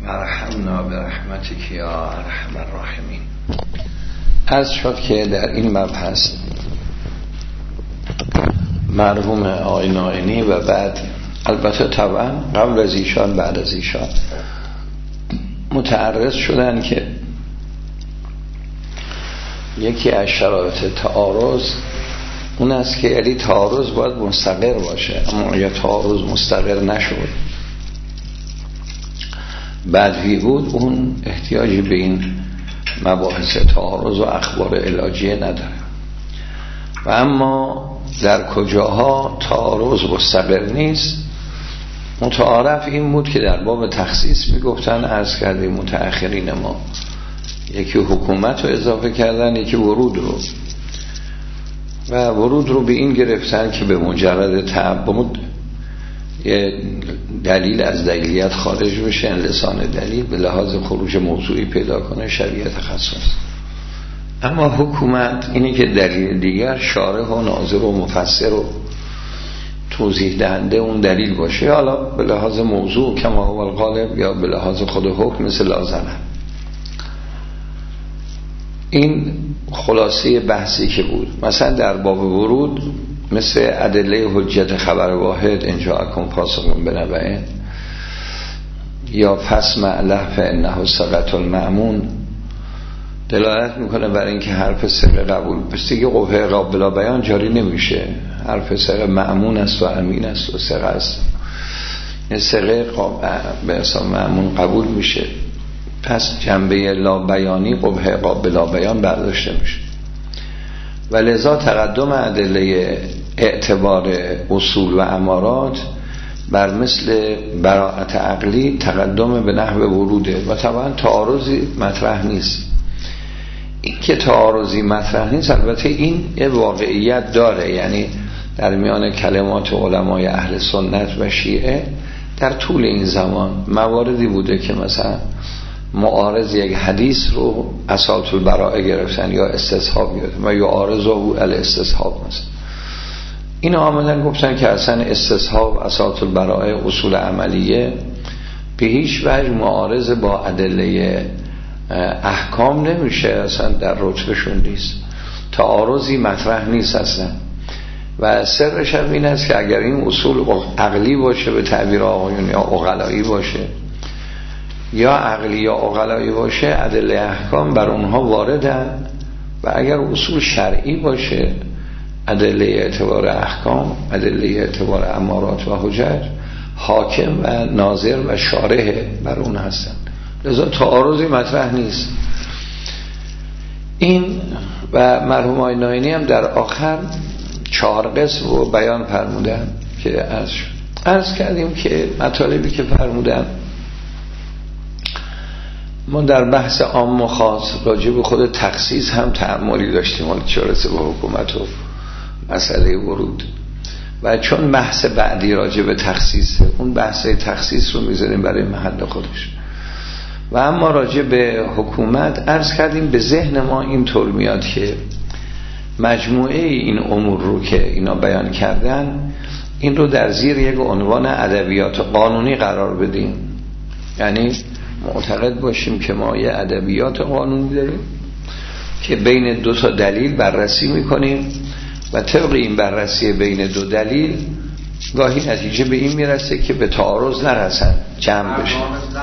ارحمنا برحمتک یا ارحم الراحمین. عرض شد که در این مبحث مرحوم آقای نائینی و بعد البته طبعا قبل از ایشان بعد از ایشان متعرض شدن که یکی از شرایط تعارض اون است که یعنی تعارض باید مستقر باشه، اما اگر تعارض مستقر نشد بدوی بود، اون احتیاجی به این مباحث تعارض و اخبار علاجیه نداره. و اما در کجاها تعارض مستقر نیست، متعارف این بود که در باب تخصیص میگفتن، عرض کردیم متأخرین ما یکی حکومت رو اضافه کردن، یکی ورود رو، و ورود رو به این گرفتن که به مجرد تعبد یه دلیل از دلیلیت خارج بشه، لسان دلیل به لحاظ خروج موضوعی پیدا کنه، شبیه تخصص. اما حکومت اینی که دلیل دیگر شارح و ناظر و مفسر و توضیح دهنده اون دلیل باشه، حالا به لحاظ موضوع کما هو الغالب یا به لحاظ خود حکم مثل لازمه. این خلاصه بحثی که بود. مثلا در باب ورود مثل ادله حجت خبر واحد اینجا اکن فاسقون بنبعین یا فسمع له فانه ثقة المأمون دلالت میکنه بر اینکه حرف ثقه قبول پس دیگه قوه قابل بیان جاری نمیشه، حرف ثقه مأمون است و امین است و ثقه است، این ثقه به حساب مأمون قبول میشه، پس جنبه لا بیانی قوه قابل بیان برداشته میشه. و لذا تقدم ادله اعتبار اصول و امارات بر مثل براءت عقلی تقدم به نحو وروده و طبعا تعارضی مطرح نیست. این که تعارضی مطرح نیست البته این یه واقعیت داره، یعنی در میان کلمات علمای اهل سنت و شیعه در طول این زمان مواردی بوده که مثلا معارض یک حدیث رو اساس البراءه گرفتن یا استصحاب گرفتن و یا عارض او الاستصحاب مثلا. این عاملا گفتن که اصلا استصحاب اساس البراءه اصول عملیه به هیچ وجه معارض با ادله احکام نمیشه، اصلا در رتبهشون نیست، تعارضی مطرح نیست اصلا. و سرش هم این است که اگر این اصول عقلی باشه به تعبیر آقایون یا عقلایی باشه یا عقلی یا عقلایی باشه ادله احکام بر اونها واردن، و اگر اصول شرعی باشه ادله اعتبار احکام ادله اعتبار امارات و حجج حاکم و ناظر و شارح بر اون هستن، لذا تعارضی مطرح نیست. این و مرحوم آقای نائینی هم در آخر 4 قسم رو بیان فرمودن که عرض کردیم که مطالبی که فرمودن ما در بحث عام و خاص راجع به خود تخصیص هم تأملی داشتیم، حالا چه رسه به حکومت و مسئله ورود، و چون بحث بعدی راجع به تخصیص اون بحث تخصیص رو میذاریم برای محل خودش. و اما راجع به حکومت عرض کردیم به ذهن ما این طور میاد که مجموعه این امور رو که اینا بیان کردن این رو در زیر یک عنوان ادبیات قانونی قرار بدیم، یعنی معتقد باشیم که ما یه ادبیات قانونی داریم که بین 2 تا دلیل بررسی میکنیم و طبق این بررسی بین 2 دلیل گاهی نتیجه به این میرسه که به تعارض نرسن، جمع بشه.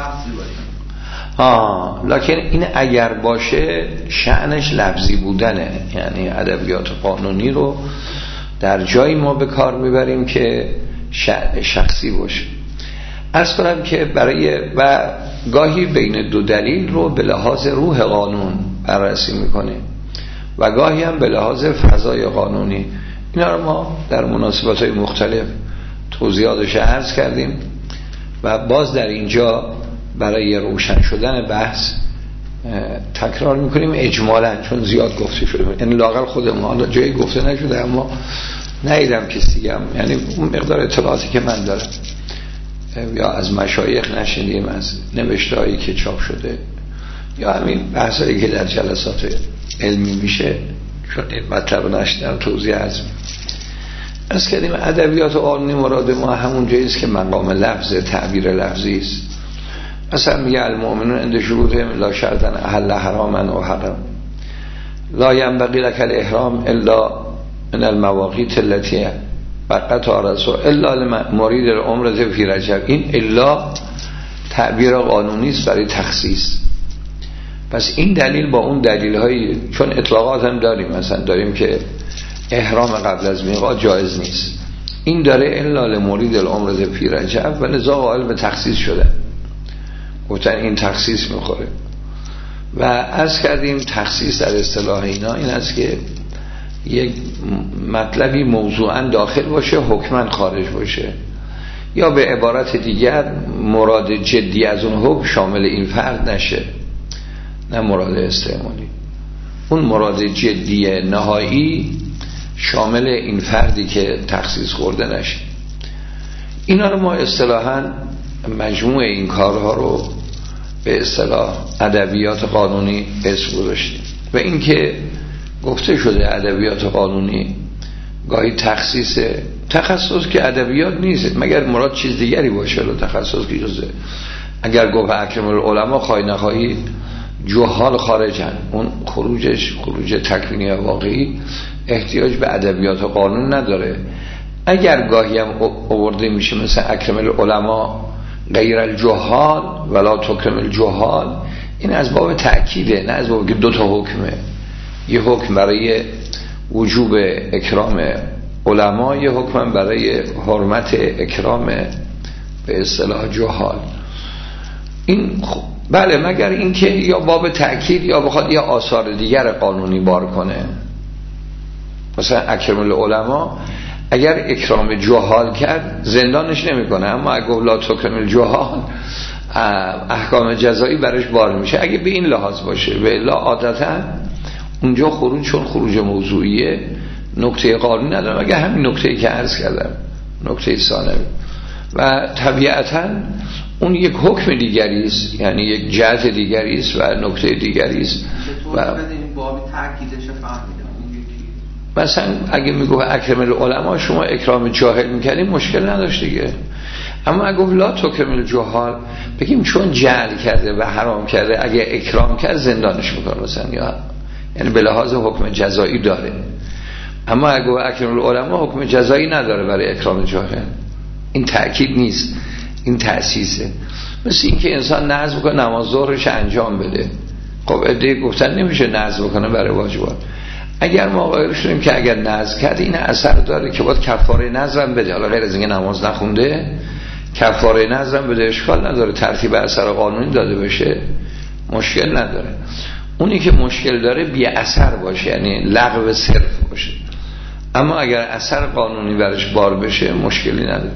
لکن این اگر باشه شأنش لفظی بودنه، یعنی ادبیات قانونی رو در جایی ما به کار میبریم که شأن شخصی باشه. عرض کنم که برای و گاهی بین 2 دلیل رو به لحاظ روح قانون بررسی میکنه و گاهی هم به لحاظ فضای قانونی. اینا رو ما در مناسبت‌های مختلف توضیحاتش عرض کردیم و باز در اینجا برای روشن شدن بحث تکرار میکنیم اجمالاً، چون زیاد گفته شده، یعنی لااقل خودمون حالا جایی گفته نشده اما ندیدم کسی دیگه هم، یعنی اون مقدار اطلاعاتی که من دارم یا از مشایخ نشنیدیم، از نوشته‌هایی که چاپ شده یا همین بحثایی که در جلسات علمی میشه، چون این مطلب نشدم توضیح از کردیم ادبیات قانونی مراد ما همون جاییست که مقام لفظ تعبیر لفظی است. مثلا میگه المؤمنون عند شروطهم لا شرطا احل حراما و حرم لا ينبغي لك الاحرام الا من المواقیت التي وقتها رسول الا لمرید العمره فی رجب. این الا تعبیر قانونی است برای تخصیص. پس این دلیل با اون دلیل های، چون اطلاقات هم داریم، مثلا داریم که احرام قبل از میقات جایز نیست، این داره الا لمرید العمره فی رجب و لذا قائل به تخصیص شده، گفتن این تخصیص میخوره. و عرض کردیم تخصیص در اصطلاح اینا این است که یک مطلبی موضوعا داخل باشه حکما خارج باشه، یا به عبارت دیگر مراد جدی از اون حکم شامل این فرد نشه، نه مراد استعمالی. اون مراد جدی نهایی شامل این فردی که تخصیص خورده نشه. اینا رو ما اصطلاحاً مجموع این کارها رو به اصطلاح ادبیات قانونی اسم گذاشتیم. و این که گفته شده ادبیات قانونی گاهی تخصص که ادبیات نیست، مگر مراد چیز دیگری باشه رو تخصص که جزه. اگر گفت اکرم العلماء خواهی نخواهی جهال خارجن، اون خروج تکوینی واقعی احتیاج به ادبیات قانون نداره. اگر گاهی هم آورده میشه مثلا اکرم العلماء غیر الجهال ولا تکرم الجهال، این از باب تأکیده، نه از باب که دو تا حکمه، یه حکم برای وجوب اکرام علما، یه حکم برای حرمت اکرام به اصطلاح جهال. این بله، مگر اینکه یا باب تأکید یا بخواد یا آثار دیگر قانونی بار کنه. مثلا اکرم العلماء اگر اکرام جهال کرد زندانش نمیکنه، اما اگه لا تکرم الجهال احکام جزایی برش بار میشه اگه به این لحاظ باشه. و الا عادتا اونجا خروج، چون خروج موضوعیه نکته قانونی نداره، اگه همین نکته‌ای که عرض کردم، نکته ثانوی، و طبیعتا اون یک حکم دیگری است، یعنی یک جهت دیگری است و نکته دیگری است. و باب تاکیدش فهمیدم مثلا اگه میگه اکرم العلماء شما اکرام جاهل میکنیم مشکل نداشت دیگه، اما اگه لا تکرم الجهال بگیم چون جهل کرده و حرام کرده اگه اکرام کرد زندانش میکنه مثلا، یا یعنی به لحاظ حکم جزایی داره. اما اگه اکرم العلماء حکم جزایی نداره برای اکرام جاهل، این تأکید نیست، این تأسیسه. مثل این که انسان نذر بکنه نماز ظهرش انجام بده، خب عده گفتن نمیشه نذر بکنه برای واجبات. اگر ما قائل شدیم که اگر نذر کرد این اثر داره که باید کفاره نذرم بده، حالا غیر از اینکه نماز نخونده کفاره نذرم بده، اشکال نداره، ترتیب اثر قانونی داده بشه مشکل نداره. اونی که مشکل داره بی اثر باشه، یعنی لغو صرف باشه. اما اگر اثر قانونی برش بار بشه مشکلی نداره.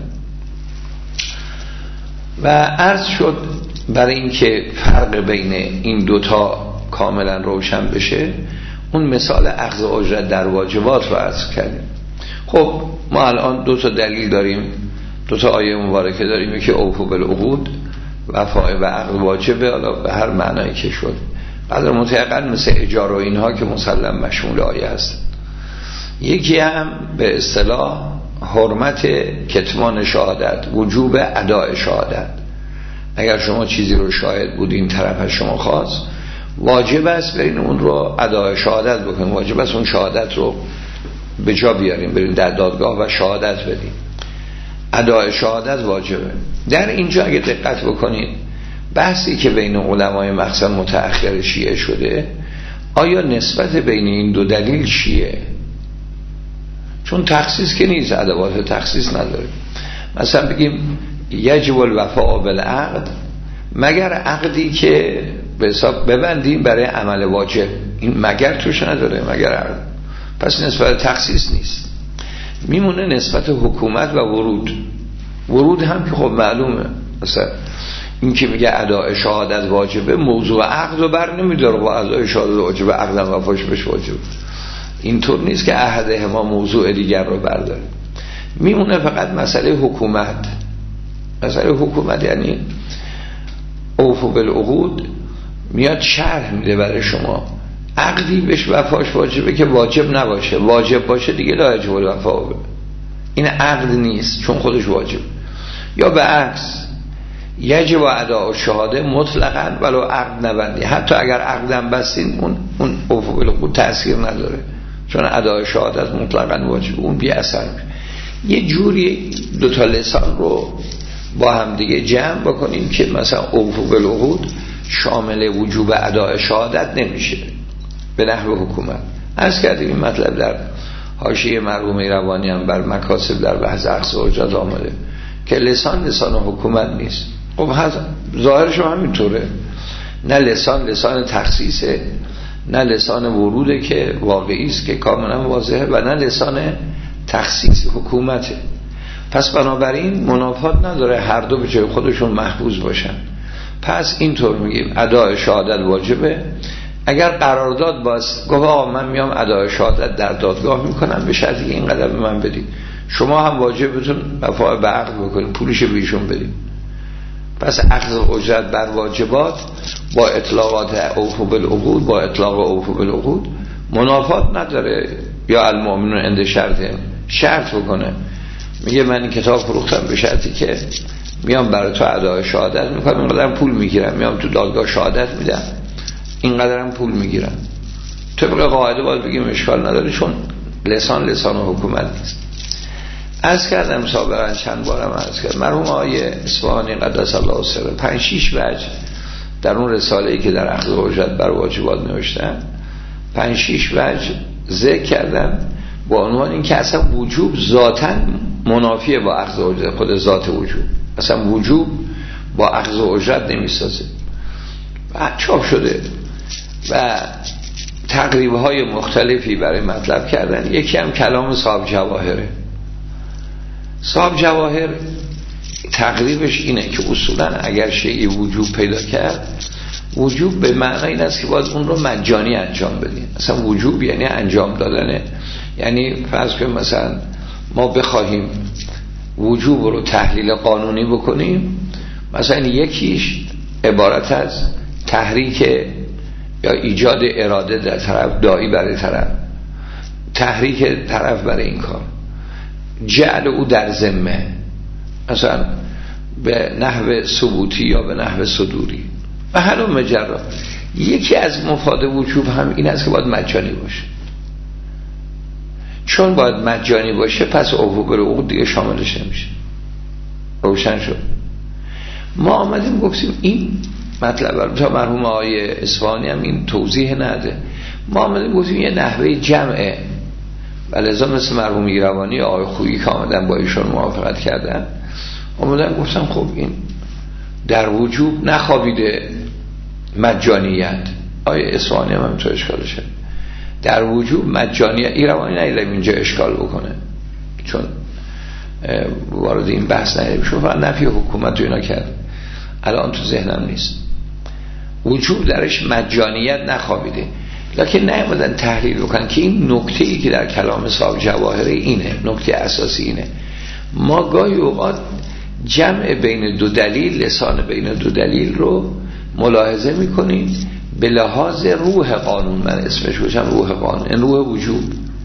و عرض شد برای اینکه فرق بین این دوتا کاملا روشن بشه اون مثال اخذ اجرت در واجبات رو عرض کردیم. خب ما الان دو تا دلیل داریم، دو تا آیه مبارکه داریم که اوفوا بالعقود، وفا و عقد واجبه، حالا به هر معنایی که شد قدر متعقل مثل اجاره و اینها که مسلم مشمول آیه هست. یکی هم به اصطلاح حرمت کتمان شهادت، وجوب اداء شهادت. اگر شما چیزی رو شاهد بودین طرف از شما خواست، واجب است برین اون رو اداء شهادت بکنین، واجب است اون شهادت رو به جا بیارین، برین در دادگاه و شهادت بدین. اداء شهادت واجبه. در اینجا اگه دقت بکنید بحثی که بین علمای مخصوصا متأخر شیعه شده، آیا نسبت بین این دو دلیل چیه؟ چون تخصیص که نیست، ادوات تخصیص نداره. مثلا بگیم یجب الوفاء بالعقد، مگر عقدی که به حساب ببندیم برای عمل واجب، این مگر توش نداره، مگر عقد، پس نسبت تخصیص نیست. میمونه نسبت حکومت و ورود هم که خب معلومه، مثلا این که میگه اداء شهادت واجبه موضوع عقد رو بر نمیداره، و اداء شهادت واجبه عقدم وفاش بشه واجبه، اینطور نیست که احد ما موضوع دیگر رو برداره. میمونه فقط مسئله حکومت. مسئله حکومت یعنی اوفوا بالعقود میاد شرح میده برای شما عقدی بهش وفاش واجبه که واجب نباشه، واجب باشه دیگه لا یجب الوفاء، این عقد نیست چون خودش واجب. یا به عکس یجب اداء الشهاده مطلقاً ولو عقد نبندی، حتی اگر عقدم بستین اون اوفو بالعقود تأثیر نداره، چون اداء شهادت مطلقاً واجب، اون بی اثر میشه. یه جوری دوتا لسان رو با هم دیگه جمع بکنیم که مثلا اوفو بالعقود شامل وجوب اداء شهادت نمیشه به نحو حکومت. عرض کردیم این مطلب در حاشیه مرحوم ایروانی هم بر مکاسب در بحث اخذ و اجاد آمده که لسان حکومت نیست. خب ظاهرش هم همینطوره، نه لسان تخصیصه، نه لسان وروده که واقعی است که کاملا واضحه، و نه لسان تخصیص حکومته. پس بنابراین منافات نداره هر دو به جای خودشون محفوظ باشن. پس اینطور میگیم اداء شهادت واجبه. اگر قرارداد باز گفت آقا من میام اداء شهادت در دادگاه میکنم به شرطی که اینقدر به من بدید، شما هم واجبتون وفا به عقد بکنید، پولش رو بهشون بدید. پس اخذ اجرت بر واجبات با اطلاقات اوفو بالعقود، با اطلاق اوفو بالعقود منافات نداره. یا المؤمنون عند شرط بکنه، میگه من این کتاب فروختم به شرطی که میام برای تو ادای شهادت میکنم، اینقدرم پول میگیرم، میام تو دادگاه شهادت میدم، اینقدرم پول میگیرم. طبق قاعده باید بگیم اشکال نداره، چون لسان حکومت نیست. عرض کردم سابقا چند بارم عرض کردم، مرحوم آقای اصفهانی قدس الله سره 5-6 وجه در اون رساله‌ای که در اخذ اجرت بر واجبات نوشتن 5-6 وجه ذکر کردم با عنوان این که اصلا وجوب ذاتاً منافیه با اخذ اجرت، خود ذات وجوب اصلا وجوب با اخذ اجرت نمیسازه. و چاپ شده و تقریب‌های مختلفی برای مطلب کردن. یکی هم کلام صاحب جواهره. صاحب جواهر تقریبش اینه که اصولا اگر شیء وجوب پیدا کرد، وجوب به معنی این است که باید اون رو مجانی انجام بدیم. مثلا وجوب یعنی انجام دادنه، یعنی فرض کنیم مثلا ما بخواهیم وجوب رو تحلیل قانونی بکنیم، مثلا یکیش عبارت از تحریک یا ایجاد اراده در طرف داعی برای طرف، تحریک طرف برای این کار، جعل او در ذمه مثلا به نحو ثبوتی یا به نحو صدوری و حالا مجرد. یکی از مفاد وجوب هم این است که باید مجانی باشه. چون باید مجانی باشه پس اوفو بالعقود دیگه شاملش نمیشه. روشن شد. ما آمدیم گفتیم این مطلب تا مرحوم آقای اصفهانی هم این توضیح نده. ما آمدیم گفتیم یه نحوه جمعه، ولذا مثل مرحوم ایروانی آقای خویی که آمدن با ایشون موافقت کردن، آمدن گفتم خب این در وجوب نخوابیده مجانیت. آقای اصفهانی هم همینطور اشکالشه، در وجوب مجانیت. ایروانی نیدم اینجا اشکال بکنه چون وارد این بحث نمیشه، فقط نفی حکومت رو اینا کرد، الان تو ذهنم نیست. وجوب درش مجانیت نخوابیده، لکن نیامدن تحلیل بکنن که این نکته‌ای که در کلام صاحب جواهره اینه، نکته اساسی اینه. ما گاهی اوقات جمع بین دو دلیل، لسان بین دو دلیل رو ملاحظه میکنیم به لحاظ روح قانون. من اسمش باشم روح قانون، این روح وجوب.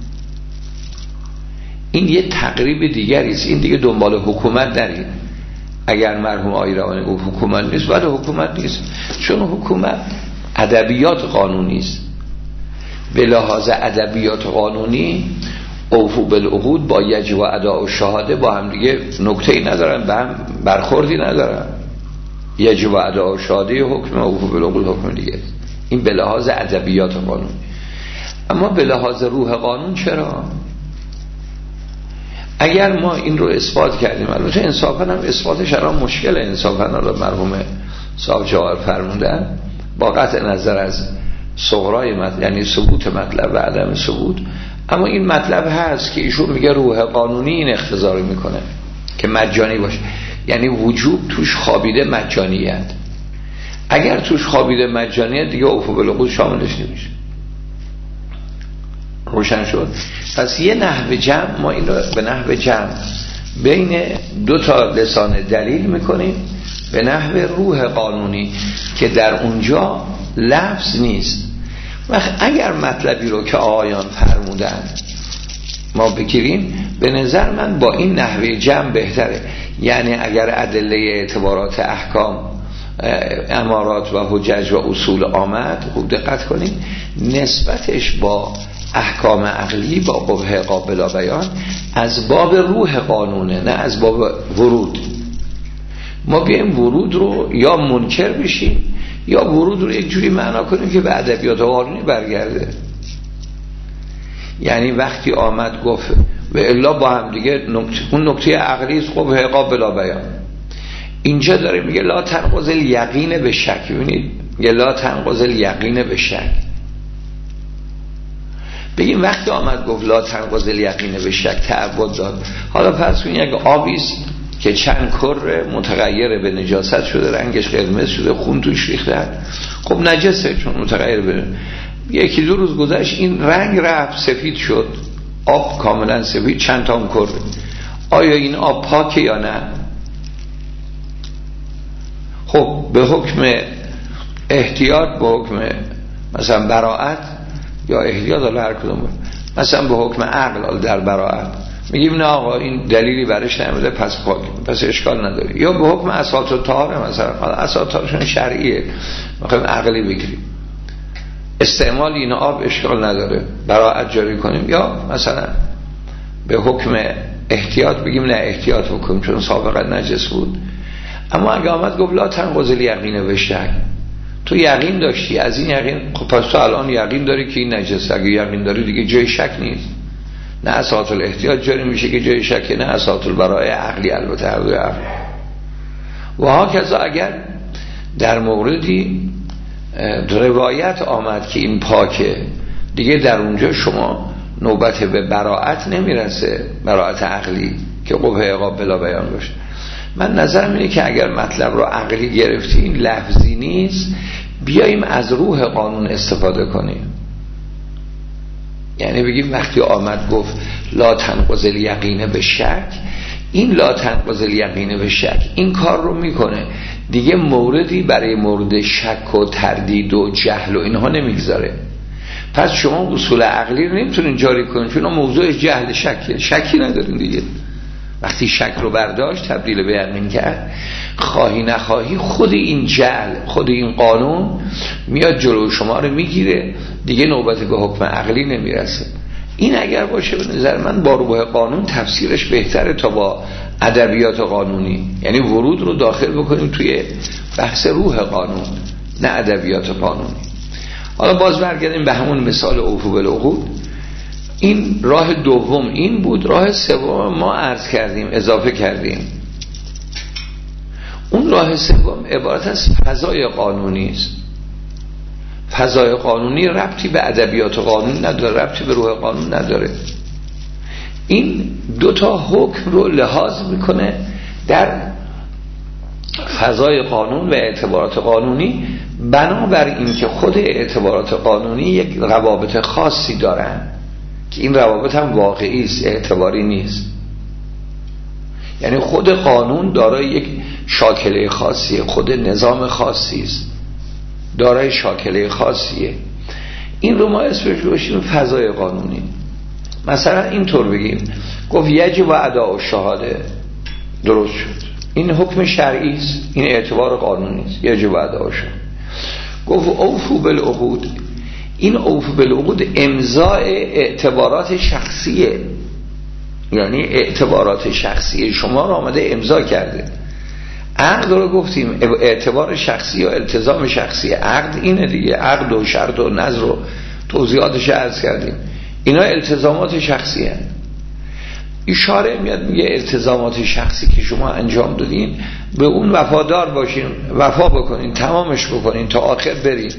این یه تقریب دیگری است. این دیگه دنبال حکومت نرید. اگر مرحوم آقای روانی گفت حکومت نیست، بعد حکومت نیست، چون حکومت ادبیات قانونی است. به لحاظ ادبیات قانونی اوفو بالعقود با یجب اداء الشهاده با هم دیگه نکته‌ای ندارن، به هم برخوردی ندارن. یجب اداء الشهاده حکم، اوفو بالعقود حکم دیگه. این به لحاظ ادبیات قانون. اما به لحاظ روح قانون چرا؟ اگر ما این رو اثبات کردیم، البته انصافاً هم اثباتش الان مشکله، انصافاً رو مرحوم صاحب جواهر فرمودن با قطع نظر از صغرای مطلب، یعنی ثبوت مطلب و عدم ثبوت. اما این مطلب هست که ایشون میگه روح قانونی این اختزار میکنه که مجانی باشه، یعنی وجوب توش خوابیده مجانیت. اگر توش خوابیده مجانیت دیگه اوفو بالعقود شاملش نمیشه. روشن شد؟ پس یه نحو جمع، ما این رو به نحو جمع بین دو تا لسان دلیل میکنیم به نحو روح قانونی که در اونجا لفظ نیست. و اگر مطلبی رو که آقایان فرمودن ما بگیریم، به نظر من با این نحوه جمع بهتره. یعنی اگر ادله اعتبارات احکام، امارات و حجج و اصول آمد، خوب دقت کنید، نسبتش با احکام عقلی با قبح قابل بیان از باب روح قانونه، نه از باب ورود. ما بیایم ورود رو یا منکر بشیم یا ورود رو یک جوری معنا کنیم که به ادبیات قانونی برگرده. یعنی وقتی آمد گفت و الا با هم دیگه اون نکته عقلی است، قبح قابل بیان. اینجا داره میگه لا تنقض الیقین به شک. ببینید میگه لا تنقض الیقین به شک. بگیم وقتی آمد گفت لا تنقض الیقین به شک، تعبد داد. حالا فرض کنید یک آبی است که چند کره متغیر به نجاست شده، رنگش قرمز شده، خون توش ریخته، خب نجسه چون متغیر به. یکی دو روز گذشت این رنگ رفت، سفید شد، آب کاملا سفید، چند تا کره. آیا این آب پاکه یا نه؟ خب به حکم احتیاط، به حکم مثلا براءت یا احتیاط، حالا هر کدوم، مثلا به حکم عقل در براءت میگیم نه آقا این دلیلی برش نمیده پس پاک، پس اشکال نداره. یا به حکم اساس طهاره، مثلا اساس طهارشون شرعیه، میخوایم عقلی بگیریم، استعمال این آب اشکال نداره، براءت جاری کنیم. یا مثلا به حکم احتیاط بگیم نه احتیاط بکنیم چون سابقا نجس بود. اما اگه آمد گفت لا تنقض الیقین به شک، تو یقین داشتی از این یقین، خب پس تو الان یقین داری که این نجسه. اگه یقین داری دیگه جای شک نیست، نه اساس الاحتیاط جاری میشه که جای شک، نه اساس البراءه عقلی، البته هر دوی عقل. و هاکذا اگر در موردی روایت آمد که این پاکه، دیگه در اونجا شما نوبت به براءت نمیرسه، براءت عقلی که قبح قابل بیان باشه. من نظرم اینه که اگر مطلب رو عقلی گرفتیم، لفظی نیست، بیاییم از روح قانون استفاده کنیم. یعنی بگیم وقتی آمد گفت لا تنقض الیقین به شک، این لا تنقض الیقین به شک این کار رو میکنه، دیگه موردی برای مورد شک و تردید و جهل و اینها نمیگذاره. پس شما اصول عقلی رو نمیتونین جاری کنین چون موضوعش جهل شکه، شکی ندارین دیگه. وقتی شک رو برداشت تبدیل به یقین کرد، خواهی نخواهی خود این جهل، خود این قانون میاد جلو شما رو میگیره، دیگه نوبت به حکم عقلی نمیرسه. این اگر باشه به نظر من با روح قانون تفسیرش بهتره تا با ادبیات قانونی. یعنی ورود رو داخل بکنیم توی بحث روح قانون، نه ادبیات قانونی. حالا باز برگردیم به همون مثال اوفو بالعقود. این راه دوم این بود. راه سوم ما عرض کردیم، اضافه کردیم. اون راه سوم عبارت از فضای قانونی است. فضای قانونی ربطی به ادبیات قانون نداره، ربطی به روح قانون نداره. این دو تا حکم رو لحاظ میکنه در فضای قانون و اعتبارات قانونی، بنابر این که خود اعتبارات قانونی یک روابط خاصی دارن که این روابط هم واقعی است، اعتباری نیست. یعنی خود قانون دارای یک شاکله خاصیه، خود نظام خاصی است، دارای شاکله خاصیه. این رو ما اسمش گذاشتیم فضای قانونی. مثلا اینطور بگیم گفت یجب اداء الشهاده، درست شد، این حکم شرعی است، این اعتبار قانونی است، یجب اداء الشهاده. گفت اوفو بالعقود، این اوفو بالعقود امضاء اعتبارات شخصیه، یعنی اعتبارات شخصی شما رو آمده امضا کرده. عقد رو گفتیم اعتبار شخصی و التزام شخصی، عقد اینه دیگه، عقد و شرط و نظر رو توضیحاتش عرض کردیم، اینا التزامات شخصی هست. اشاره میاد میگه التزامات شخصی که شما انجام دادین به اون وفادار باشین، وفا بکنین، تمامش بکنین تا آخر برین.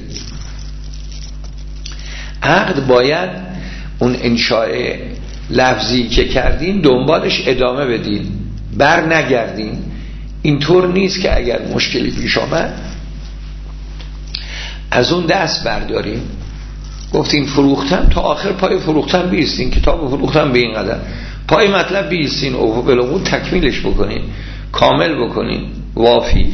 عقد باید اون انشاء لفظی که کردین دنبالش ادامه بدین، بر نگردین. اینطور نیست که اگر مشکلی پیش آمد از اون دست برداریم، گفتیم فروختن تا آخر پای فروختن بیستین، کتاب فروختن به این قدر، پای مطلب بیستین، اوفو بالعقود تکمیلش بکنین، کامل بکنین، وافی،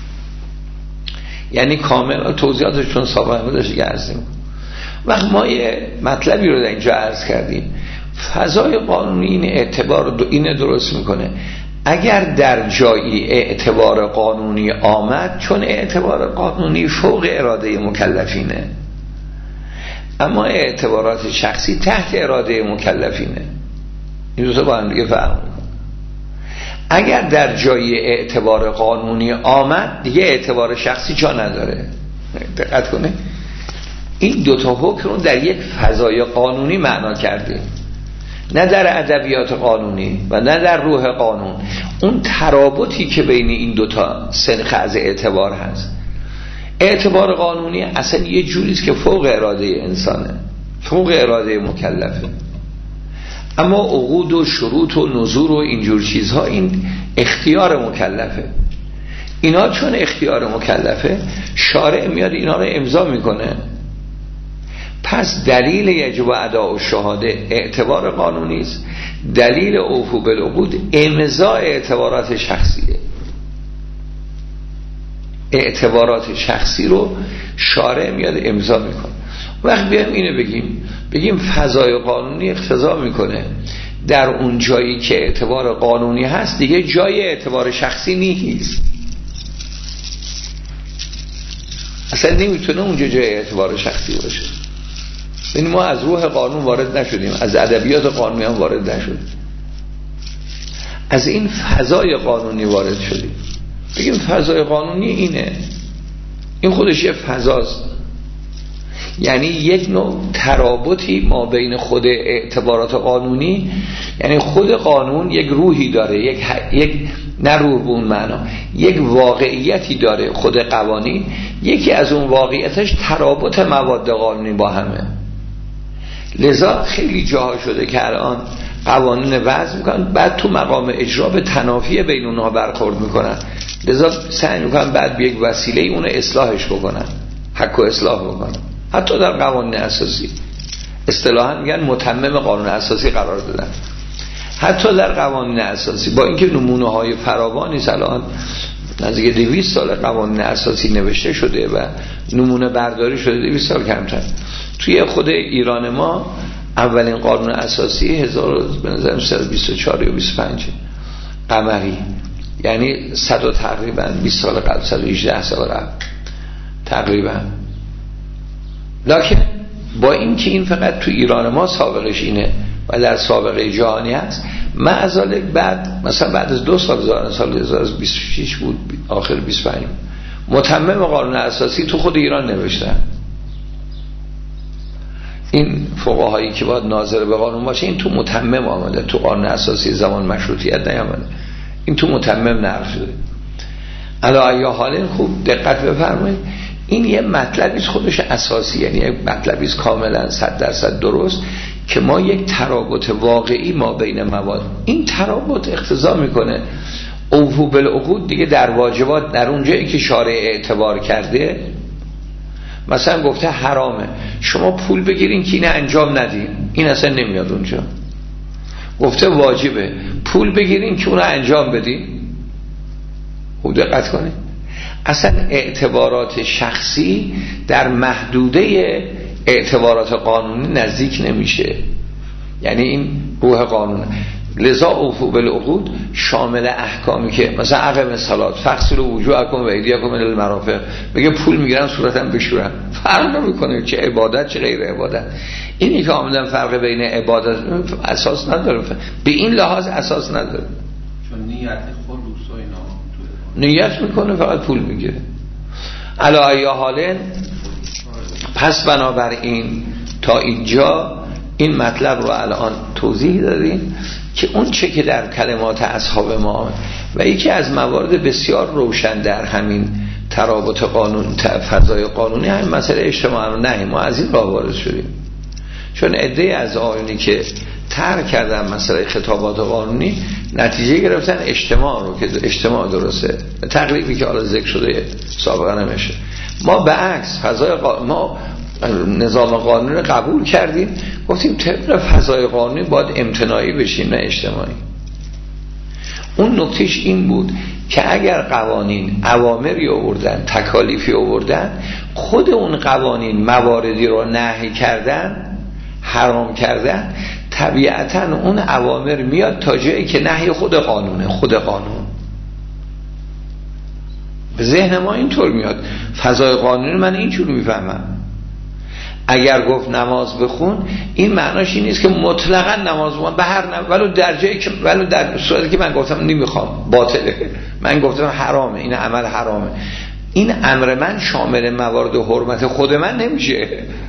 یعنی کامل. توضیحاتش چون سابقه داشت دیگه عرض نمی‌کنم. وقت ما یه مطلبی رو در اینجا عرض کردیم، فضای قانونی این اعتبار اینه درست میکنه. اگر در جایی اعتبار قانونی آمد، چون اعتبار قانونی فوق اراده مکلفینه، اما اعتبارات شخصی تحت اراده مکلفینه. این دو تا با هم دیگه فرق میکنه. اگر در جایی اعتبار قانونی آمد، دیگه اعتبار شخصی جا نداره. دقت کنه، این دو تا حکم رو در یک فضای قانونی معنا کرده، نه در ادبیات قانونی و نه در روح قانون. اون ترابطی که بین این دوتا سنخ از اعتبار هست. اعتبار قانونی اصلا یه جوریست که فوق اراده انسانه، فوق اراده مکلفه. اما عقود و شروط و نذور و اینجور چیزها این اختیار مکلفه. اینا چون اختیار مکلفه، شارع میاد اینا رو امضا میکنه. پس دلیل یجب اداء الشهاده اعتبار قانونی است. دلیل اوفو بالعقود امضاء اعتبارات شخصیه. اعتبارات شخصی رو شارع میاد امضا میکنه. وقت بیایم اینو بگیم فضای قانونی اقتضا میکنه در اون جایی که اعتبار قانونی هست دیگه جای اعتبار شخصی نیست. اصلا نمیتونه اونجا جای اعتبار شخصی باشه. یعنی ما از روح قانون وارد نشدیم، از ادبیات قانونی هم وارد نشدیم، از این فضای قانونی وارد شدیم. بگیم فضای قانونی اینه، این خودش یه فضاست، یعنی یک نوع ترابطی ما بین خود اعتبارات قانونی، یعنی خود قانون یک روحی داره، یک نه روح به اون معنا، یک واقعیتی داره خود قوانین. یکی از اون واقعیتش ترابط مواد قانونی با همه. لذا خیلی جاها شده که الان قوانین وضع میکنن، بعد تو مقام اجرا به تنافی بین اونها برخورد میکنن، لذا سعی میکنن بعد به یک وسیله اون اصلاحش بکنن، حق و اصلاح بکنن. حتی در قوانین اساسی اصطلاحاً میگن متمم قانون اساسی قرار دادن. حتی در قوانین اساسی با اینکه نمونه های فراوانی الان نزدیک 200 سال قوانین اساسی نوشته شده و نمونه برداری شده 200 سال کمتر. توی خود ایران ما اولین قانون اساسی 1924 یا 25 قمری، یعنی 100 تقریبا 20 سال قبل، 118 سال قبل تقریبا. لکن با اینکه این فقط تو ایران ما سابقش اینه و در سابقه جهانی هست، معذالک بعد مثلا بعد از 2 سال، سال 2026 بود، آخر 25 متمم قانون اساسی تو خود ایران نوشتن. این فقهایی که باید ناظر به قانون باشه، این تو متمم آمده، تو قانون اساسی زمان مشروطیت نیامده، این تو متمم نقل شده. علی ای حال خوب دقت بفرمایید، این یه مطلبی خودش اساسی، یعنی یک مطلبی کاملا 100% درست که ما یک ترابط واقعی ما بین مواد، این ترابط اقتضا میکنه اوفو بالعقود دیگه در واجبات، در اونجایی که شارع اعتبار کرده، مثلا گفته حرامه شما پول بگیرین که اینو انجام ندین، این اصلا نمیاد اونجا. گفته واجبه پول بگیرین که اونو انجام بدین. خوب دقت کنید، اصلا اعتبارات شخصی در محدوده اعتبارات قانونی نزدیک نمیشه، یعنی این روح قانونه. لذا اوفو بالعقود شامل احکامی که مثلا اقم الصلات فغسلوا وجوهکم و ایدیکم الی المرافق، میگه پول میگیرن صورتم بشورن، فرق نمیکنه چه عبادت چه غیر عبادت. اینی که آمدن فرق بین عبادت اساس نداره، به این لحاظ اساس نداره، چون نیت خلوص و اینا نیت میکنه فقط پول میگیره. علی ای حال پس بنابراین تا اینجا این مطلب رو الان توضیح دادیم که اون چه که در کلمات اصحاب ما و یکی از موارد بسیار روشن در همین ترابط قانون فضای قانونی همین مسئله اجتماع رو نهی، ما از این راه وارد شدیم. چون عده از آیونی که ترک کردن مسئله خطابات قانونی نتیجه گرفتن اجتماع رو که اجتماع درسته، تقریبی که حالا ذکر شده سابقا نمیشه. ما به عکس فضای ما نظام قانونی قبول کردیم، گفتیم طبق فضای قانونی باید امتناعی بشیم نه اجتماعی. اون نکتهش این بود که اگر قوانین اوامری آوردن، تکالیفی آوردن، خود اون قوانین مواردی رو نهی کردن، حرام کردن، طبیعتاً اون اوامر میاد تا جایی که نهی خود قانونه، خود قانون به ذهن ما اینطور میاد. فضای قانونی من اینجور میفهمم. اگر گفت نماز بخون، این معناش این نیست که مطلقاً نماز بخون به هر ولو در صورتی که من گفتم نمیخوام، باطله، من گفتم حرامه، این عمل حرامه، این امر من شامل موارد حرمت خود من نمیشه.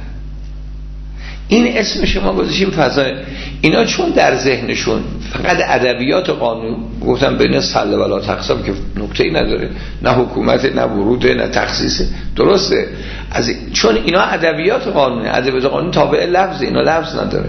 این اسم شما گذاشتیم فضای اینا، چون در ذهنشون فقط ادبیات قانون گفتم بین سله ولا تقسم که نکته‌ای نداره، نه حکومت، نه وروده، نه تخصیصه، درسته؟ چون اینا ادبیات قانونه، ادبیات قانون تابع لفظ، اینا لفظ نداره.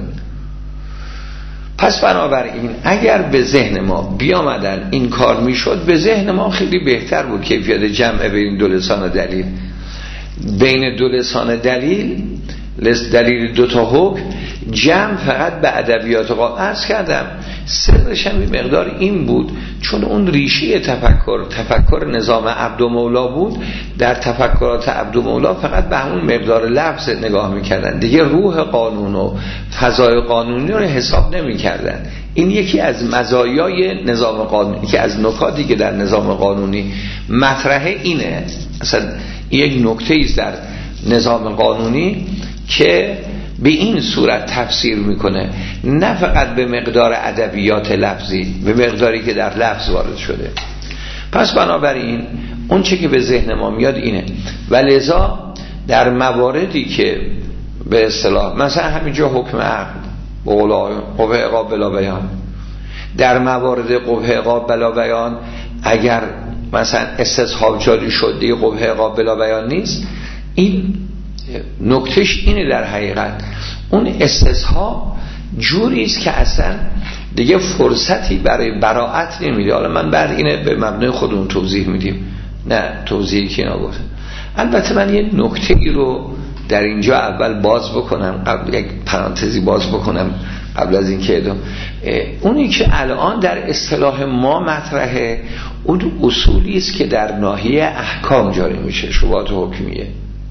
پس بنابراین اگر به ذهن ما بیامدن این کار میشد، به ذهن ما خیلی بهتر بود کیفیت جمع بین دو لسان دلیل. بین دو لسان دلیل دو تا حکم جمع فقط به ادبیات قانون. عرض کردم سرش هم به مقدار این بود، چون اون ریشه تفکر نظام عبد و مولا بود. در تفکرات عبد و مولا فقط به همون مقدار لفظ نگاه میکردن، دیگه روح قانون و فضای قانونی رو حساب نمیکردن. این یکی از مزایای نظام قانونی، که از نکاتی که در نظام قانونی مطرحه اینه. اصلا یک نکته ایست در نظام قانونی که به این صورت تفسیر میکنه، نه فقط به مقدار ادبیات لفظی، به مقداری که در لفظ وارد شده. پس بنابراین اون چه که به ذهن ما میاد اینه. و لذا در مواردی که به اصطلاح مثلا همینجا حکم عقد قوه عقاب بلا بیان، در موارد قوه عقاب بلا بیان اگر مثلا استصحاب جاری شد دیگه قوه عقاب بلا بیان نیست. این نکتهش اینه در حقیقت اون استصحاب جوری است که اصلا دیگه فرصتی برای براءت نمیده. حالا من بعد اینه به مبنای خودمون توضیح میدیم، نه توضیحی که اینا گفتن. البته من یه نکته ای رو در اینجا اول باز بکنم، قبل یک پرانتزی باز بکنم قبل از این که اونی که الان در اصطلاح ما مطرحه، اون اصولی است که در ناحیه احکام جاری میشه، شبهات حکمیه.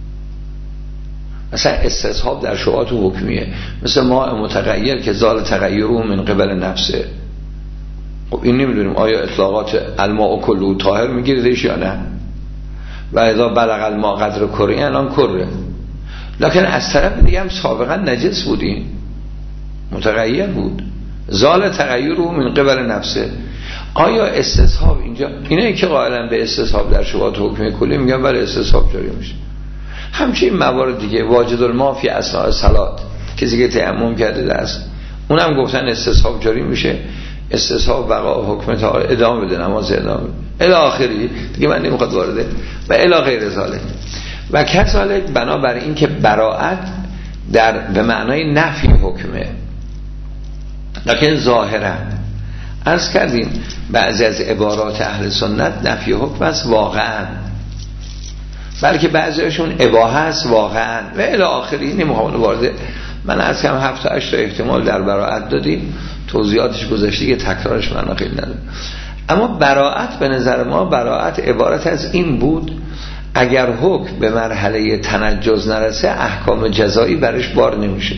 مثلا استصحاب در شبهات حکمیه، مثل ماء متغیر که زال تغیره من قبل نفسه. خب این نمیدونیم آیا اطلاقات الماء کله طاهر میگیردش یا نه. و اذا بلغ الماء قدر کره، الان کره، لکن از طرف دیگه هم سابقا نجس بودین، متغیر بود، زال تغیره من قبل نفسه. آیا استصحاب اینجا، اینه که قائلا به استصحاب در شبهات حکمیه کلی میگن ولی استصحاب جاری میشه. همچنین موارد دیگه، واجد الماء فی اثناء الصلاة، کسی که تیمم کرده دست، اونم گفتن استصحاب جاری میشه. استصحاب بقا حکم تا ادامه بده، نماز ادامه الی آخری دیگه من نمیخواد وارده و الی غیر ذالک. و کذالک بنابر این که براءت در به معنای نفی حکمه، لکن ظاهرا عرض کردیم بعضی از عبارات اهل سنت نفی حکم است واقعا، بلکه بعضیشون اباحه است واقعا و الی آخری. نمیخوام وارد، من از کم 7 تا 8 تا احتمال در براءت دادیم، توضیحاتش گذاشتی که تکرارش من خیلی نداره. اما براءت به نظر ما، براءت عبارت از این بود اگر حکم به مرحله تنجز نرسه احکام جزایی برش بار نمیشه.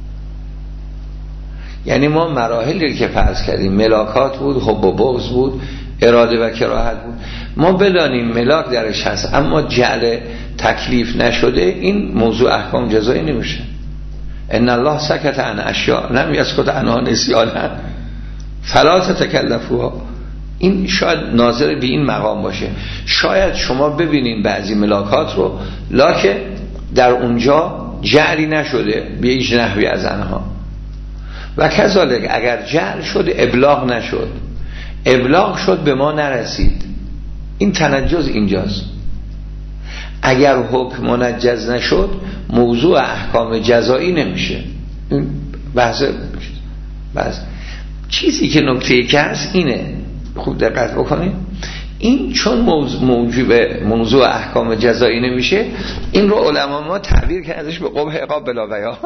یعنی ما مراحلی که فرض کردیم ملاکات بود، حب و بغض بود، اراده و کراهت بود، ما بدانیم ملاک درش هست اما جعل تکلیف نشده، این موضوع احکام جزایی نمیشه. ان الله سکت عن اشیاء لم یسکت عنها نسیانا فلا تتکلفوها. این شاید ناظر به این مقام باشه. شاید شما ببینین بعضی ملاکات رو لکن در اونجا جعلی نشده به هیچ نحوی از آنها. و کذالک اگر جعل شد ابلاغ نشد، ابلاغ شد به ما نرسید، این تنجز اینجاست. اگر حکم منجز نشد موضوع احکام جزایی نمیشه. این بحث چیزی که نکته که هست اینه، خوب دقت بکنید، این چون موضوع احکام جزایی نمیشه، این رو علما ما تعبیر کردش به قبح عقاب بلا بیان.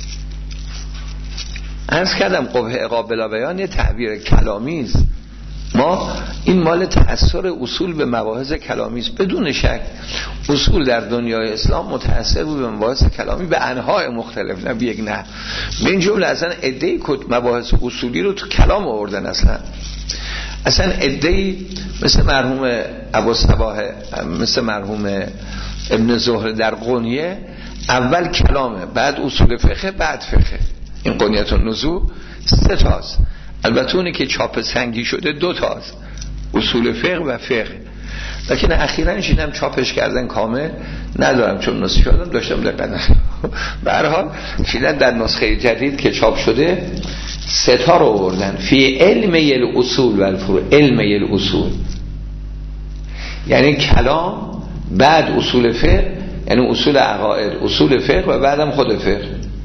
عرض کردم قبح عقاب بلا بیان یه تعبیر کلامی است، ما این مال تأثیر اصول به مباحث کلامی است. بدون شک اصول در دنیای اسلام متأثر بود به مباحث کلامی به انواع مختلف، نه یک نه. به این جمله اصلا عده‌ای مباحث اصولی رو تو کلام آوردن. اصلا عده‌ای مثل مرحوم ابوالصباح، مثل مرحوم ابن زهر در قنیه، اول کلامه، بعد اصول فقه، بعد فقه. این قنیت النزول 3 تاست. البته اونی که چاپ سنگی شده 2 تاست، اصول فقه و فقه. لیکن اخیراً شیدم چاپش کردن کامل، ندارم چون نسخه شدم داشتم دقیقاً. به هر حال شیدن در نسخه جدید که چاپ شده 3 تا رو آوردن. فی علم الاصول و الفروع. علم الاصول یعنی کلام، بعد اصول فقه، یعنی اصول عقاید، اصول فقه و بعدم خود فقه.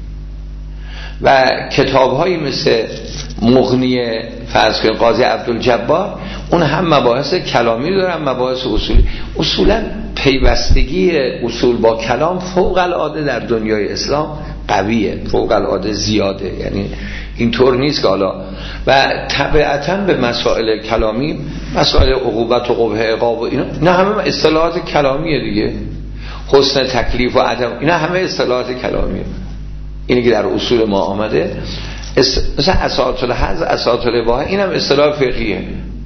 و کتاب‌هایی مثل مغنی فرض کن قاضی عبدالجبار، اون هم مباحث کلامی داره هم مباحث اصولی. اصولا پیوستگی اصول با کلام فوق العاده در دنیای اسلام قویه، فوق العاده زیاده. یعنی اینطور نیست که حالا و طبیعتاً به مسائل کلامی، مسائل عقوبت و قبح عقاب و اینا همه اصطلاحات کلامیه دیگه. حسن تکلیف و عدم، اینا همه اصطلاحات کلامیه. اینی که در اصول ما آمده، مثلا اساطل الحظ، اساطل الاباحه، این هم اصطلاح فقهیه.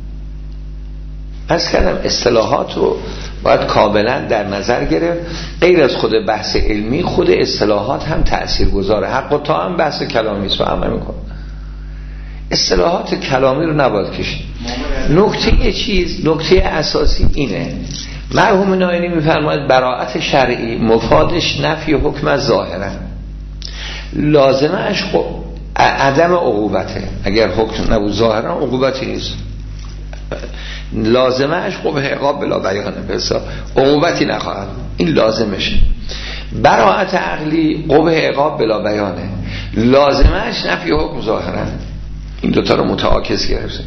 پس کردم اصطلاحات رو باید کاملا در نظر گرفت. غیر از خود بحث علمی، خود اصطلاحات هم تأثیر گذاره. حق و تا هم بحث کلامی است و عمل میکنه. اصطلاحات کلامی رو نباید کشید. نکته اساسی اینه، مرحوم نائینی میفرماید براءت شرعی مفادش نفی حکم از ظاهرا، لازمش خب عدم عقوبته. اگر حکم نبود ظاهرا عقوبتی نیست، لازمش خب عقاب بلا بیانه، بس عقوبتی نخواهد، این لازمشه. براءت عقلی قبح عقاب بلا بیانه، لازمش نفی حکم ظاهرا. این دوتا رو متعاکس گرفته.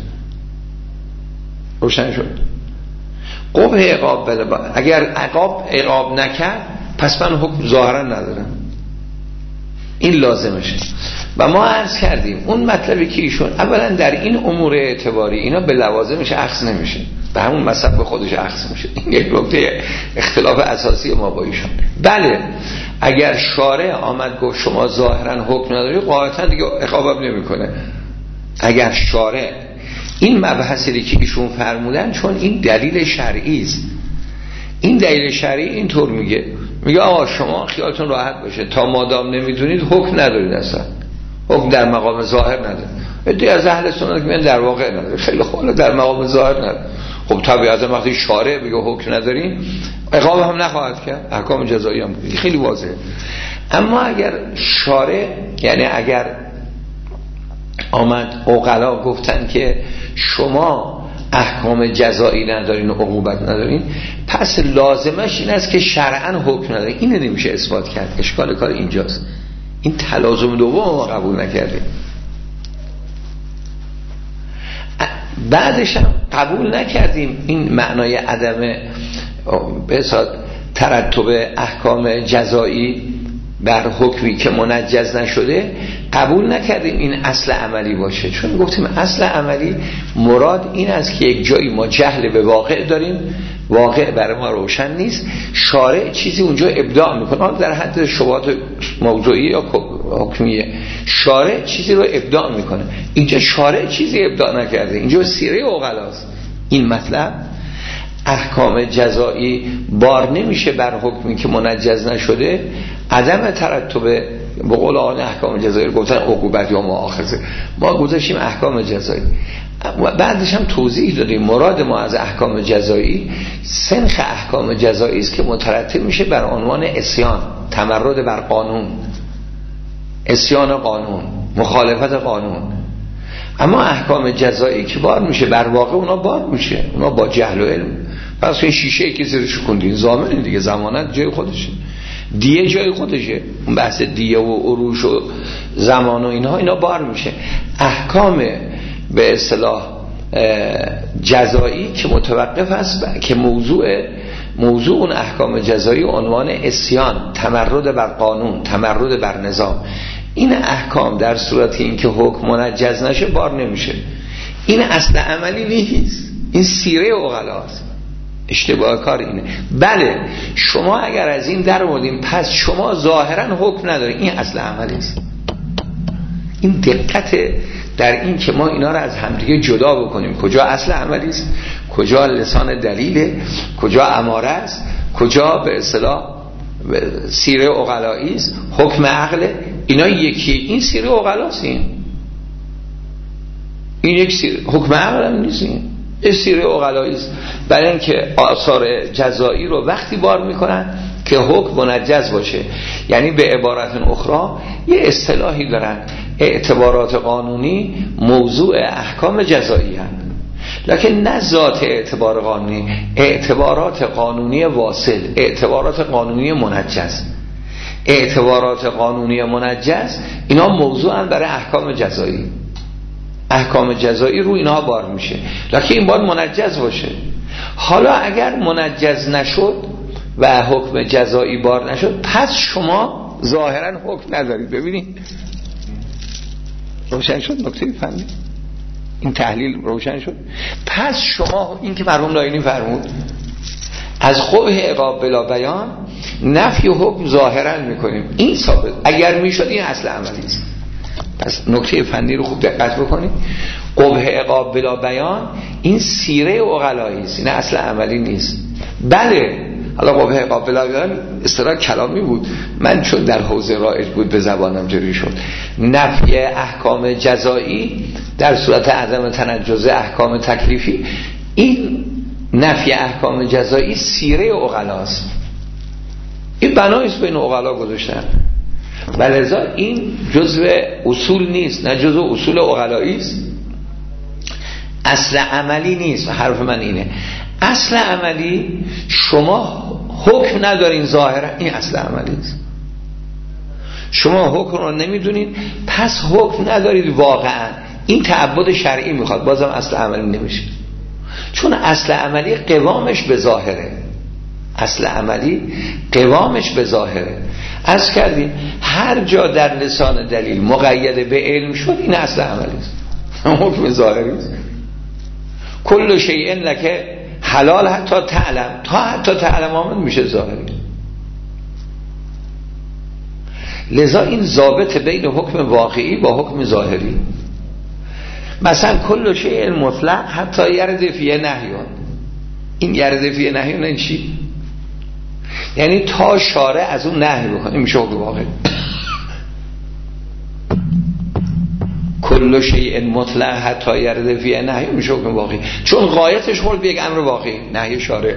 روشن شد؟ قبح عقاب بلا بیانه، اگر عقاب نکرد پس من حکم ظاهرا ندارم، این لازمشه. و ما عرض کردیم اون مطلبی که ایشون اولا در این امور اعتباری اینا به لوازمش اخذ نمیشه، به همون مصب به خودش اخذ میشه. این یک نکته اختلاف اساسی ما با ایشون. بله اگر شارع آمد گفت شما ظاهرا حکم نداری، قاعدتا دیگه عقاب نمیکنه. اگر شارع این مبحثی که ایشون فرمودن، چون این دلیل شرعی است، این دلیل شرعی اینطور میگه آقا شما خیالتون راحت باشه، تا مادام نمیدونید حکم ندارید، اصلا حکم در مقام ظاهر نداره. ادعای از اهل سنت میگن در واقع نداره، خیلی خوبه، در مقام ظاهر نداره. خب طبیعتا وقتی شارع بگه حکم نداریم، عقاب هم نخواهد کرد، احکام جزایی هم خیلی واضحه. اما اگر شارع، یعنی اگر آمد عقلا گفتن که شما احکام جزایی ندارین و عقوبت ندارین، پس لازمش این است که شرعاً حکم ندارین. اینو نمیشه اثبات کرد. اشکال کار اینجاست. این تلازم دوم ما قبول نکردیم. بعدش هم قبول نکردیم این معنای عدم به اصطلاح ترتب احکام جزایی بر حکمی که منجز نشده، قبول نکردیم این اصل عملی باشه. چون گفتیم اصل عملی مراد این است که یک جایی ما جهل به واقع داریم، واقع برای ما روشن نیست، شارع چیزی اونجا ابداع میکنه در حد شبهات موضوعی یا حکمیه، شارع چیزی رو ابداع میکنه. اینجا شارع چیزی ابداع نکرده، اینجا سیره عقلاست. این مطلب احکام جزایی بار نمیشه بر حکمی که منجز نشده. عدم ترتب به قول آن احکام جزایی رو گفتن عقوبت یا مؤاخذه، ما گذاشتیم احکام جزایی. بعدش هم توضیح دادیم مراد ما از احکام جزایی سنخ احکام جزایی است که مترتب میشه بر عنوان عصیان، تمرد بر قانون، عصیان قانون، مخالفت قانون. اما احکام جزایی که بار میشه بر واقع، اونا بار میشه، اونا با جهل و علم. پس این شیشه که زیرش کندین ضامن دیگه، ضمانت جای خودشه، دیه جای خودشه، اون بحث دیه و عروش و زمان و اینا بار میشه. احکام به اصطلاح جزایی که متوقف است، که موضوع اون احکام جزایی عنوان عصیان، تمرد بر قانون، تمرد بر نظام، این احکام در صورتی اینکه حکم منجز نشه بار نمیشه. این اصل عملی نیست. این سیره عقلاست. اشتباه کار اینه. بله شما اگر از این در آوردیم پس شما ظاهرا حکم ندارید، این اصل عملی است. این دقت در این که ما اینا رو از همدیگه جدا بکنیم، کجا اصل عملی است، کجا لسان دلیله، کجا اماره است، کجا به اصطلاح سیره عقلایی است، حکم عقل. اینا یکی، این سیره عقلاست. این یک سیره، حکم عقل هم نیست. این سیره عقلایی است. برای اینکه آثار جزایی رو وقتی بار میکنن که حکم منجز باشه، یعنی به عبارت اخرى یه اصطلاحی دارن، اعتبارات قانونی موضوع احکام جزایی هم، لکن نه ذات اعتبار قانونی، اعتبارات قانونی واصل، اعتبارات قانونی منجز. اعتبارات قانونی منجز اینا موضوع هم برای احکام جزایی. احکام جزایی رو اینا بار میشه، لکن این باید منجز باشه. حالا اگر منجز نشد و حکم جزایی بار نشد، پس شما ظاهرا حکم ندارید. ببینید روشن شد نکته فهمید؟ این تحلیل روشن شد. پس شما این که مرحوم لاینی فرمود از قبح عقاب بلا بیان نفی حکم ظاهرا میکنیم، این ثابت. اگر میشد این اصل عملی است. پس نکته فنی رو خوب دقت بکنید. قبح عقاب بلا بیان این سیره عقلایی است، این اصل عملی نیست. بله حالا قبح عقاب بلا بیان اصطلاح کلامی بود، من چون در حوزه رایج بود به زبانم جاری شد. نفی احکام جزایی در صورت عدم تنجز احکام تکلیفی، این نفی احکام جزایی سیره عقلاست. این بنایست بین عقلا گذاشتن، ولذا این جزء اصول نیست، نه جزء اصول عقلایی است، اصل عملی نیست. حرف من اینه، اصل عملی شما حکم ندارین ظاهرا، این اصل عملی است. شما حکم رو نمیدونین، پس حکم ندارید واقعا. این تعبد شرعی میخواد، بازم اصل عملی نمیشه، چون اصل عملی قوامش به ظاهره. اصل عملی قوامش به ظاهره. عرض کردیم هر جا در لسان دلیل مقید به علم شد، این اصل عملی است، حکم ظاهری است. کل شیء لک حلال حتی تعلم، تا حتی تعلم آمد میشه ظاهری. لذا این ضابط بین حکم واقعی با حکم ظاهری. مثلا کل شیء مطلق حتی یرد فی نهیون، این یرد فی نهیون این چی؟ یعنی تا شارع از اون نهی بکنه، میشه حکم واقعی. کل شیء مطلق حتی یرد فی نهیون میشه حکم واقعی، چون غایتش خورد به یک امر واقعی، نهی شارع.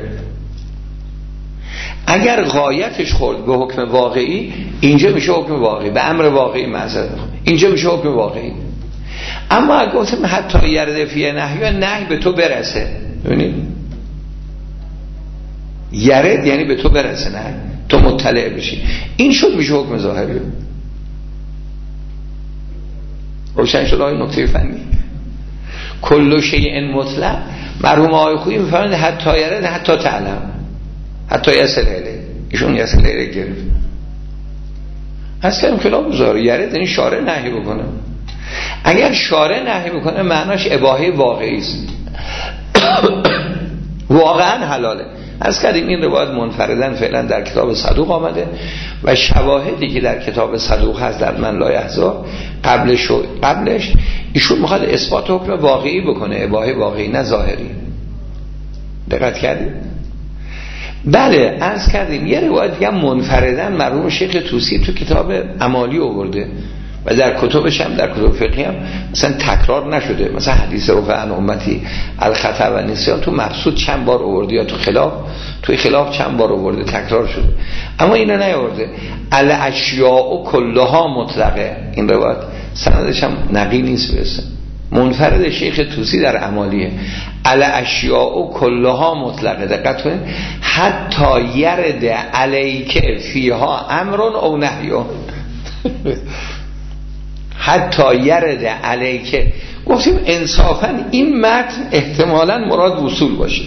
اگر غایتش خورد به حکم واقعی، اینجا میشه حکم واقعی، به امر واقعی معذرت، اینجا میشه حکم واقعی. اما اگه گفتم حتی یرد فی نهیون، نهی به تو برسه، ببینید یرد یعنی به تو برسه، نه تو مطلع بشی، این شد میشه حکم ظاهری. روشن شد آقای نکته فنی. کل شیء مطلق مرحوم آقای خویی میفرمایند حتی یرد حتی تعلم حتی یصل الیه، ایشون یصل الیه گرفت. اصلا خلاف ظاهر یرد یعنی شارع نهی بکنه. اگر شارع نهی بکنه معناش اباحه واقعی است، واقعا حلاله. از کردیم این روایت منفردن فعلا در کتاب صدوق آمده و شواهدی که در کتاب صدوق هست در من لا یحزا قبلش ایشون میخواد اثبات حکم واقعی بکنه، اباحه واقعی نه ظاهری. دقت کردیم؟ بله عرض کردیم یه روایت دیگه منفردن مرحوم شیخ طوسی تو کتاب امالی آورده و در کتبش هم در کتب فقهی هم مثلا تکرار نشده. مثلا حدیث رفع عن امتی الخطا و نسیان تو مبسوط چند بار آورده یا تو خلاف چند بار آورده، تکرار شده. اما اینو نیاورده. الاشیاء کلها مطلقه، این روایت سندش هم نقی نیست، برسه منفرد شیخ طوسی در امالیه. الاشیاء کلها مطلقه، دقت کنید، حتی یرد علیک فیها امر او نهی، حتی یرد علیک. گفتیم انصافا این متن احتمالاً مراد وصول باشه.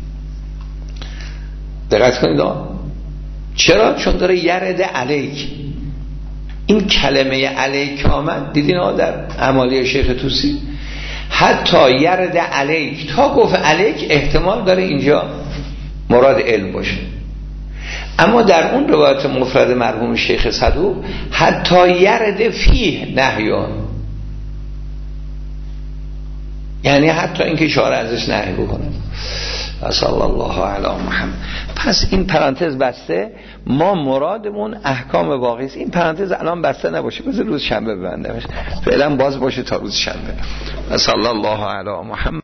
دقت کنید چرا؟ چون داره یرد علیک. این کلمه علیک آمد، دیدین در امالی شیخ طوسی حتی یرد علیک، تا گفت علیک احتمال داره اینجا مراد علم باشه. اما در اون روایت مفرد مرحوم شیخ صدوق حتی یرد فیه نهیان، یعنی حتی اینکه شارع ازش نهی بکنه. صلی الله علی محمد. پس این پرانتز بسته، ما مرادمون احکام واقعی است. این پرانتز الان بسته نباشه، بذار روز شنبه ببندمش، فعلا باز باشه تا روز شنبه. صلی الله علی محمد.